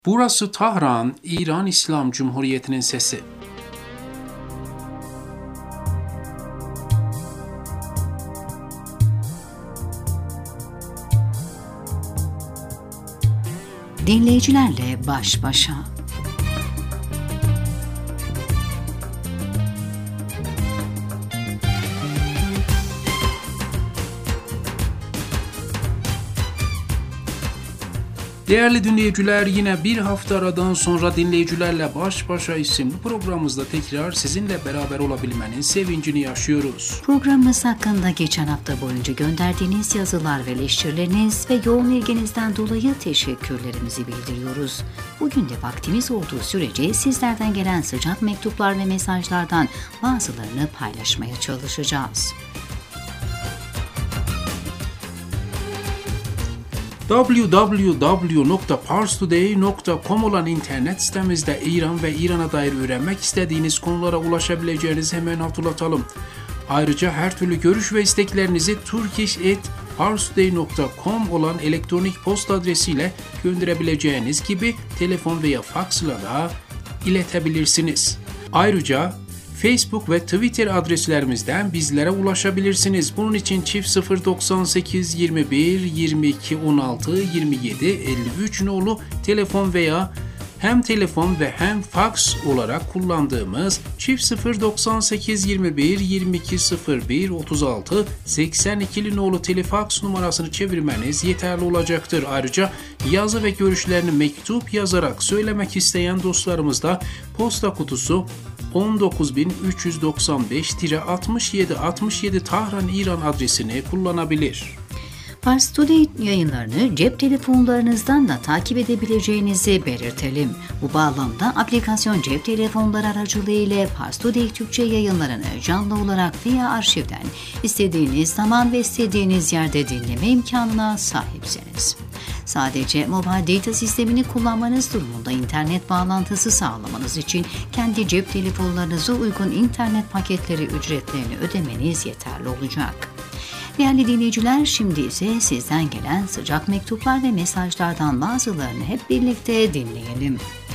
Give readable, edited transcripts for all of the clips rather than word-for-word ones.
Burası Tahran, İran İslam Cumhuriyeti'nin sesi. Dinleyicilerle baş başa. Değerli dinleyiciler, yine bir hafta aradan sonra Dinleyicilerle Baş Başa isimli programımızda tekrar sizinle beraber olabilmenin sevincini yaşıyoruz. Programımız hakkında geçen hafta boyunca gönderdiğiniz yazılar ve eleştirileriniz ve yoğun ilginizden dolayı teşekkürlerimizi bildiriyoruz. Bugün de vaktimiz olduğu sürece sizlerden gelen sıcak mektuplar ve mesajlardan bazılarını paylaşmaya çalışacağız. www.parstoday.com olan internet sitemizde İran ve İran'a dair öğrenmek istediğiniz konulara ulaşabileceğinizi hemen hatırlatalım. Ayrıca her türlü görüş ve isteklerinizi turkish@parstoday.com olan elektronik posta adresiyle gönderebileceğiniz gibi telefon veya faksla da iletebilirsiniz. Ayrıca Facebook ve Twitter adreslerimizden bizlere ulaşabilirsiniz. Bunun için çift 098 21 22 16 27 53 nolu telefon veya hem telefon ve hem faks olarak kullandığımız çift 098 21 22 01 36 82 nolu telefaks numarasını çevirmeniz yeterli olacaktır. Ayrıca yazı ve görüşlerini mektup yazarak söylemek isteyen dostlarımız da posta kutusu 19395-6767 Tahran, İran adresini kullanabilir. Pars Today yayınlarını cep telefonlarınızdan da takip edebileceğinizi belirtelim. Bu bağlamda aplikasyon cep telefonları aracılığıyla Pars Today Türkçe yayınlarını canlı olarak veya arşivden istediğiniz zaman ve istediğiniz yerde dinleme imkanına sahipsiniz. Sadece mobil data sistemini kullanmanız durumunda internet bağlantısı sağlamanız için kendi cep telefonlarınıza uygun internet paketleri ücretlerini ödemeniz yeterli olacak. Değerli dinleyiciler, şimdi ise sizden gelen sıcak mektuplar ve mesajlardan bazılarını hep birlikte dinleyelim.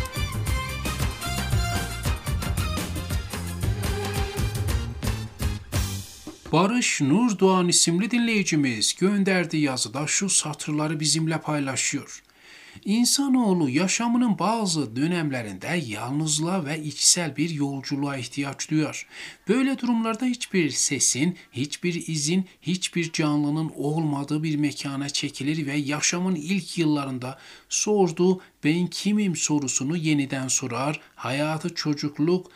Barış Nur Doğan isimli dinleyicimiz gönderdiği yazıda şu satırları bizimle paylaşıyor. İnsanoğlu yaşamının bazı dönemlerinde yalnızlığa ve içsel bir yolculuğa ihtiyaç duyar. Böyle durumlarda hiçbir sesin, hiçbir izin, hiçbir canlının olmadığı bir mekana çekilir ve yaşamın ilk yıllarında sorduğu "ben kimim" sorusunu yeniden sorar, hayatı çocukluk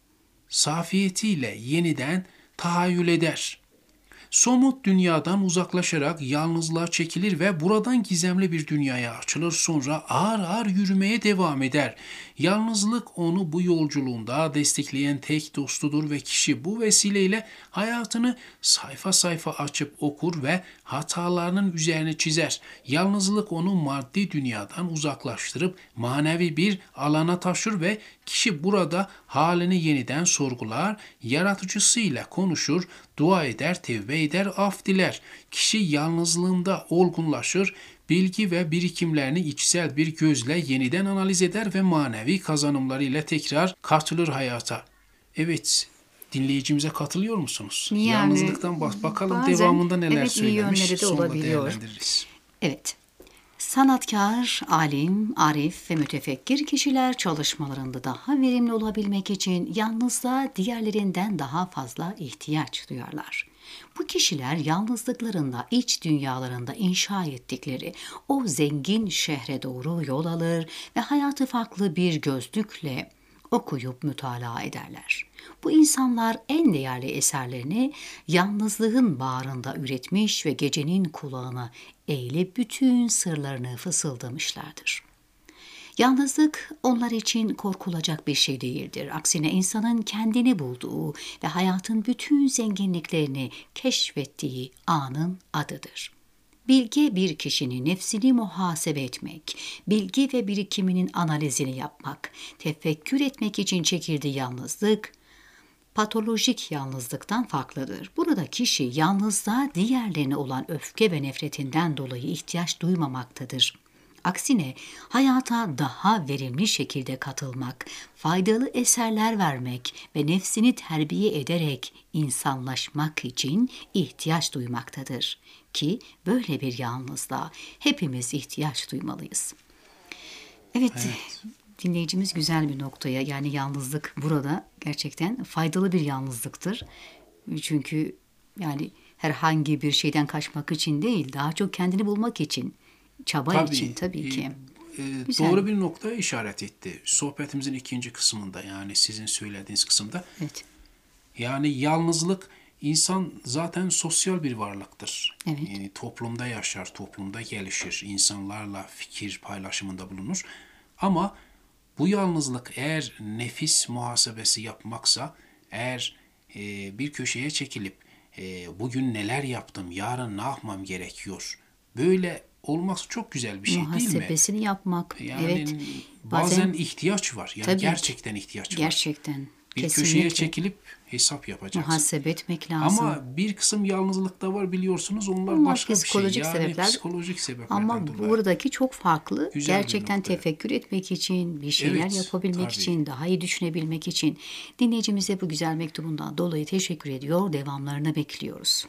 safiyetiyle yeniden tahayyül eder. Somut dünyadan uzaklaşarak yalnızlığa çekilir ve buradan gizemli bir dünyaya açılır, sonra ağır ağır yürümeye devam eder. Yalnızlık onu bu yolculuğunda destekleyen tek dostudur ve kişi bu vesileyle hayatını sayfa sayfa açıp okur ve hatalarının üzerine çizer. Yalnızlık onu maddi dünyadan uzaklaştırıp manevi bir alana taşır ve kişi burada halini yeniden sorgular, yaratıcısıyla konuşur, dua eder, tevbe eder, af diler. Kişi yalnızlığında olgunlaşır, bilgi ve birikimlerini içsel bir gözle yeniden analiz eder ve manevi kazanımlarıyla tekrar katılır hayata. Evet, dinleyicimize katılıyor musunuz? Yani, yalnızlıktan bakalım devamında neler söylemiş, iyi yönleri de sonra olabiliyor. değerlendiririz. Evet. Sanatkar, alim, arif ve mütefekkir kişiler çalışmalarında daha verimli olabilmek için yalnızlığa diğerlerinden daha fazla ihtiyaç duyarlar. Bu kişiler yalnızlıklarında, iç dünyalarında inşa ettikleri o zengin şehre doğru yol alır ve hayatı farklı bir gözlükle okuyup mütalaa ederler. Bu insanlar en değerli eserlerini yalnızlığın bağrında üretmiş ve gecenin kulağına eğilip bütün sırlarını fısıldamışlardır. Yalnızlık onlar için korkulacak bir şey değildir. Aksine insanın kendini bulduğu ve hayatın bütün zenginliklerini keşfettiği anın adıdır. Bilge bir kişinin nefsini muhasebe etmek, bilgi ve birikiminin analizini yapmak, tefekkür etmek için çekildiği yalnızlık, patolojik yalnızlıktan farklıdır. Burada kişi yalnızlığa diğerlerine olan öfke ve nefretinden dolayı ihtiyaç duymamaktadır. Aksine hayata daha verimli şekilde katılmak, faydalı eserler vermek ve nefsini terbiye ederek insanlaşmak için ihtiyaç duymaktadır. Ki böyle bir yalnızlığa hepimiz ihtiyaç duymalıyız. Evet, dinleyicimiz güzel bir noktaya, yani yalnızlık burada gerçekten faydalı bir yalnızlıktır. Çünkü yani herhangi bir şeyden kaçmak için değil, daha çok kendini bulmak için, çaba için tabii ki. Güzel. Doğru bir noktaya işaret etti. Sohbetimizin ikinci kısmında, yani sizin söylediğiniz kısımda. Evet. Yani yalnızlık, insan zaten sosyal bir varlıktır. Evet. Yani toplumda yaşar, toplumda gelişir, insanlarla fikir paylaşımında bulunur. Ama bu yalnızlık eğer nefis muhasebesi yapmaksa, eğer bir köşeye çekilip bugün neler yaptım, yarın ne yapmam gerekiyor, böyle olması çok güzel bir şey değil mi? Muhasebesini yapmak. Yani evet. bazen ihtiyaç var. Yani Tabii gerçekten ihtiyaç var. Gerçekten. Bir Kesinlikle. köşeye çekilip hesap yapacaksın. Muhasebe etmek lazım. Ama bir kısım yalnızlık da var, biliyorsunuz. Onlar başka bir şey. Psikolojik Yani sebepler. psikolojik sebeplerden Ama dolayı. buradaki çok farklı. Güzel bir Gerçekten nokta. tefekkür etmek için, bir şeyler Evet, yapabilmek tabii. için, daha iyi düşünebilmek için dinleyicimize bu güzel mektubundan dolayı teşekkür ediyor. Devamlarını bekliyoruz.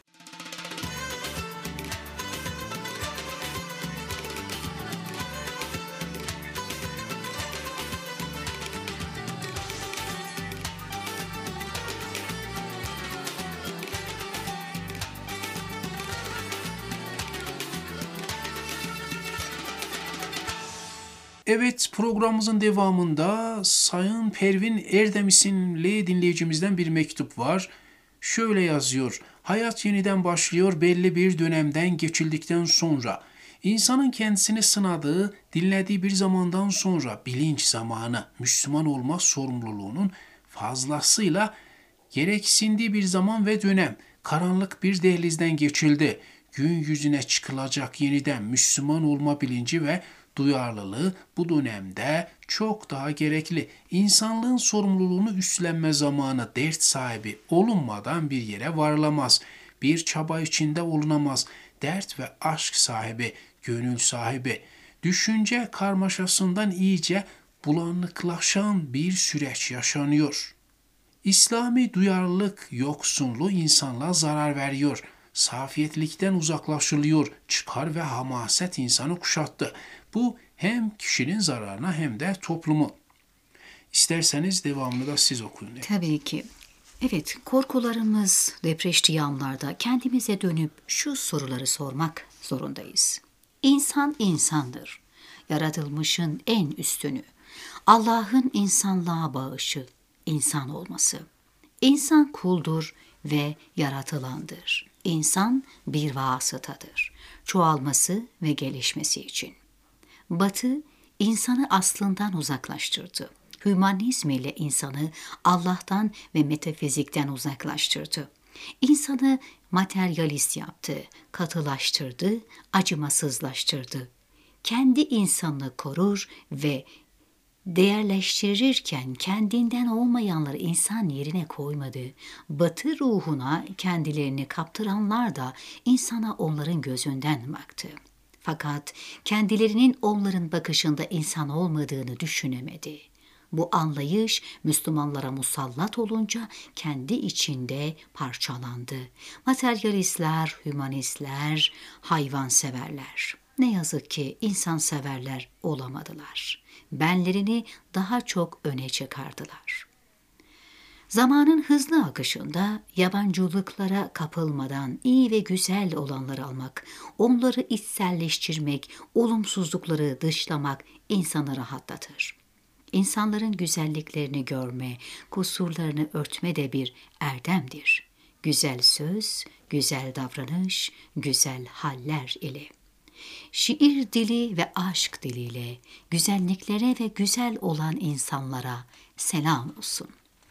Evet, programımızın devamında Sayın Pervin Erdem isimli dinleyicimizden bir mektup var. Şöyle yazıyor: hayat yeniden başlıyor belli bir dönemden geçildikten sonra. İnsanın kendisini sınadığı, dinlediği bir zamandan sonra bilinç zamanı, Müslüman olma sorumluluğunun fazlasıyla gereksindiği bir zaman ve dönem, karanlık bir dehlizden geçildi. Gün yüzüne çıkılacak yeniden Müslüman olma bilinci ve duyarlılığı bu dönemde çok daha gerekli. İnsanlığın sorumluluğunu üstlenme zamanı, dert sahibi olunmadan bir yere varılamaz. Bir çaba içinde olunamaz. Dert ve aşk sahibi, gönül sahibi, düşünce karmaşasından iyice bulanıklaşan bir süreç yaşanıyor. İslami duyarlılık yoksunluğu insanlığa zarar veriyor. Safiyetlikten uzaklaşılıyor. Çıkar ve hamaset insanı kuşattı. Bu hem kişinin zararına hem de toplumu. İsterseniz devamını da siz okuyun. Tabii ki. Evet, korkularımız depreştiği anlarda kendimize dönüp şu soruları sormak zorundayız. İnsan insandır. Yaratılmışın en üstünü. Allah'ın insanlığa bağışı, insan olması. İnsan kuldur ve yaratılandır. İnsan bir vasıtadır. Çoğalması ve gelişmesi için. Batı, insanı aslından uzaklaştırdı. Hümanizm ile insanı Allah'tan ve metafizikten uzaklaştırdı. İnsanı materyalist yaptı, katılaştırdı, acımasızlaştırdı. Kendi insanını korur ve değerleştirirken kendinden olmayanları insan yerine koymadı. Batı ruhuna kendilerini kaptıranlar da insana onların gözünden baktı. Fakat kendilerinin onların bakışında insan olmadığını düşünemedi. Bu anlayış Müslümanlara musallat olunca kendi içinde parçalandı. Materyalistler, hümanistler, hayvanseverler. Ne yazık ki insanseverler olamadılar. Benlerini daha çok öne çıkardılar. Zamanın hızlı akışında yabancılıklara kapılmadan iyi ve güzel olanları almak, onları içselleştirmek, olumsuzlukları dışlamak insanı rahatlatır. İnsanların güzelliklerini görme, kusurlarını örtme de bir erdemdir. Güzel söz, güzel davranış, güzel haller ile. Şiir dili ve aşk diliyle güzelliklere ve güzel olan insanlara selam olsun.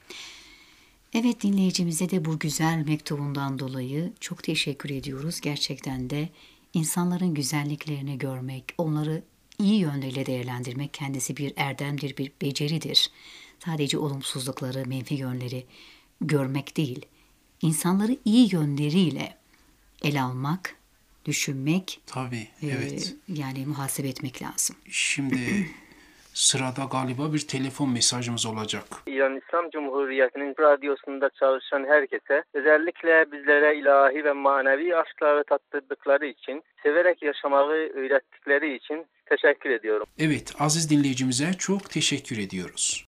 Evet, dinleyicimize de bu güzel mektubundan dolayı çok teşekkür ediyoruz. Gerçekten de insanların güzelliklerini görmek, onları iyi yönleriyle değerlendirmek kendisi bir erdemdir, bir beceridir. Sadece olumsuzlukları, menfi yönleri görmek değil, insanları iyi yönleriyle ele almak düşünmek, Tabii, evet. yani muhasebe etmek lazım. Şimdi sırada galiba bir telefon mesajımız olacak. İran İslam Cumhuriyeti'nin radyosunda çalışan herkese, özellikle bizlere ilahi ve manevi aşkları tattırdıkları için, severek yaşamayı öğrettikleri için teşekkür ediyorum. Evet, aziz dinleyicimize çok teşekkür ediyoruz.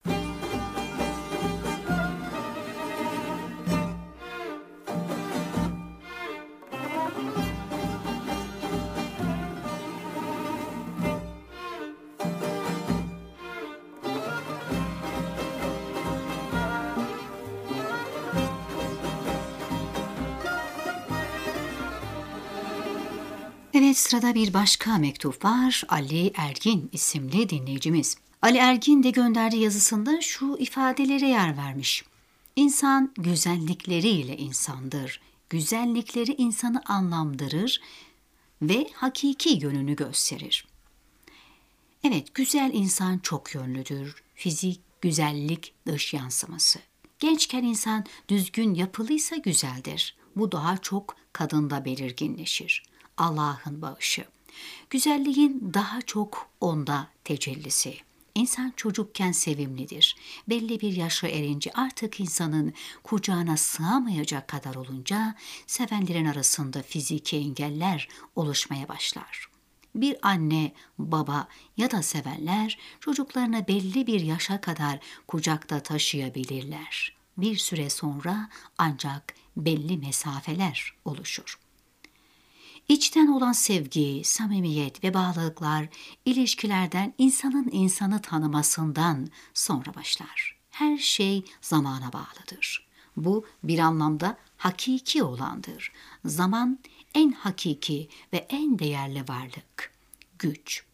Evet, sırada bir başka mektup var. Ali Ergin isimli dinleyicimiz. Ali Ergin de gönderdiği yazısında şu ifadelere yer vermiş. İnsan güzellikleriyle insandır. Güzellikleri insanı anlamlandırır ve hakiki yönünü gösterir. Evet, güzel insan çok yönlüdür. Fizik, güzellik, dış yansıması. Gençken insan düzgün yapılıysa güzeldir. Bu daha çok kadında belirginleşir. Allah'ın bağışı. Güzelliğin daha çok onda tecellisi. İnsan çocukken sevimlidir. Belli bir yaşa erince artık insanın kucağına sığamayacak kadar olunca sevenlerin arasında fiziki engeller oluşmaya başlar. Bir anne, baba ya da sevenler çocuklarını belli bir yaşa kadar kucakta taşıyabilirler. Bir süre sonra ancak belli mesafeler oluşur. İçten olan sevgi, samimiyet ve bağlılıklar ilişkilerden insanın insanı tanımasından sonra başlar. Her şey zamana bağlıdır. Bu bir anlamda hakiki olandır. Zaman en hakiki ve en değerli varlık. Güç.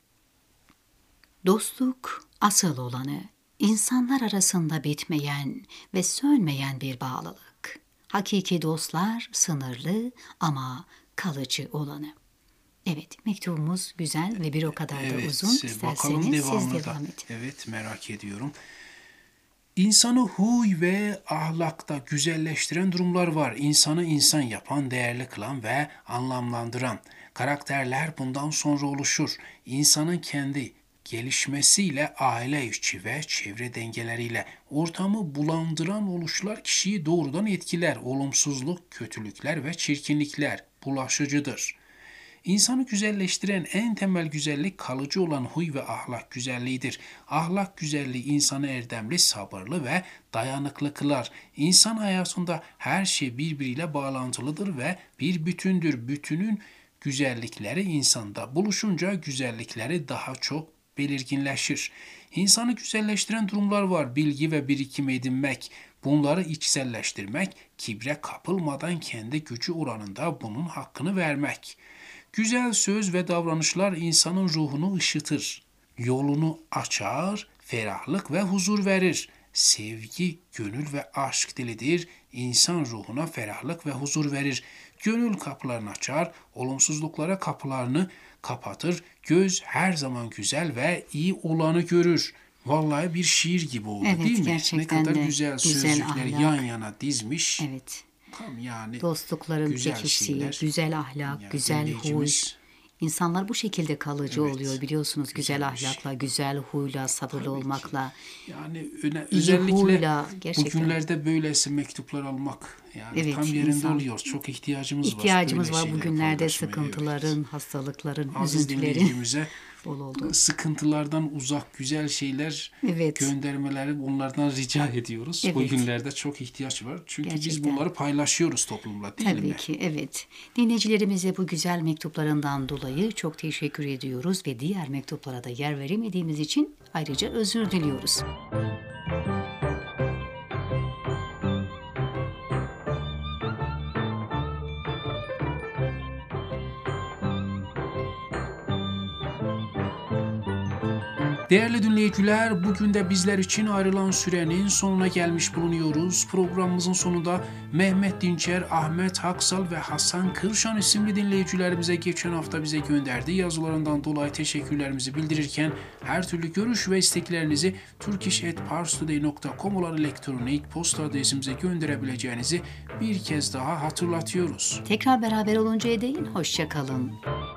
Dostluk asıl olanı, insanlar arasında bitmeyen ve sönmeyen bir bağlılık. Hakiki dostlar sınırlı ama kalıcı olanı. Evet, mektubumuz güzel ve bir o kadar da uzun. Bakalım İsterseniz siz devamına da. devam edin. Evet, merak ediyorum. İnsanı huy ve ahlakta güzelleştiren durumlar var. İnsanı insan yapan, değerli kılan ve anlamlandıran karakterler bundan sonra oluşur. İnsanın kendi gelişmesiyle aile içi ve çevre dengeleriyle ortamı bulandıran oluşlar kişiyi doğrudan etkiler. Olumsuzluk, kötülükler ve çirkinlikler bulaşıcıdır. İnsanı güzelleştiren en temel güzellik kalıcı olan huy ve ahlak güzelliğidir. Ahlak güzelliği insanı erdemli, sabırlı ve dayanıklı kılar. İnsan hayatında her şey birbiriyle bağlantılıdır ve bir bütündür. Bütünün güzellikleri insanda buluşunca güzellikleri daha çok belirginleşir. İnsanı güzelleştiren durumlar var. Bilgi ve birikim edinmek, bunları içselleştirmek, kibre kapılmadan kendi gücü oranında bunun hakkını vermek. Güzel söz ve davranışlar insanın ruhunu ışıtır, yolunu açar, ferahlık ve huzur verir. Sevgi, gönül ve aşk dilidir. İnsan ruhuna ferahlık ve huzur verir. Gönül kapılarını açar, olumsuzluklara kapılarını kapatır. Göz her zaman güzel ve iyi olanı görür. Vallahi bir şiir gibi oldu, Evet, değil mi? gerçekten Ne kadar de güzel güzel sözcükleri ahlak. yan yana dizmiş. Evet. Tam yani Dostlukların güzel pekiştiği, şeyler. güzel ahlak, Yani güzel huy. dinleyicimiz, İnsanlar bu şekilde kalıcı evet, oluyor biliyorsunuz. Güzel güzel bir şey. ahlakla, güzel huyla, sabırlı Tabii ki. olmakla. Yani İyi özellikle huyla, gerçekten. bugünlerde böylesi mektuplar almak yani Evet, tam yerinde insan- oluyor. Çok ihtiyacımız var. İhtiyacımız böyle var şeyleri bugünlerde paylaşmaya. sıkıntıların, Evet. hastalıkların, Aziz üzüntülerin dinleyicimize bol oldu. sıkıntılardan uzak güzel şeyler Evet. göndermeleri bunlardan rica ediyoruz. Evet. Bugünlerde çok ihtiyaç var. Çünkü biz Gerçekten. bunları paylaşıyoruz toplumla, değil mi? Tabii ki, evet. Dinleyicilerimize bu güzel mektuplarından dolayı çok teşekkür ediyoruz ve diğer mektuplara da yer veremediğimiz için ayrıca özür diliyoruz. Değerli dinleyiciler, bugün de bizler için ayrılan sürenin sonuna gelmiş bulunuyoruz. Programımızın sonunda Mehmet Dinçer, Ahmet Haksal ve Hasan Kırşan isimli dinleyicilerimize geçen hafta bize gönderdiği yazılarından dolayı teşekkürlerimizi bildirirken her türlü görüş ve isteklerinizi turkish@parstoday.com olan elektronik posta adresimize gönderebileceğinizi bir kez daha hatırlatıyoruz. Tekrar beraber oluncaya değin hoşça kalın.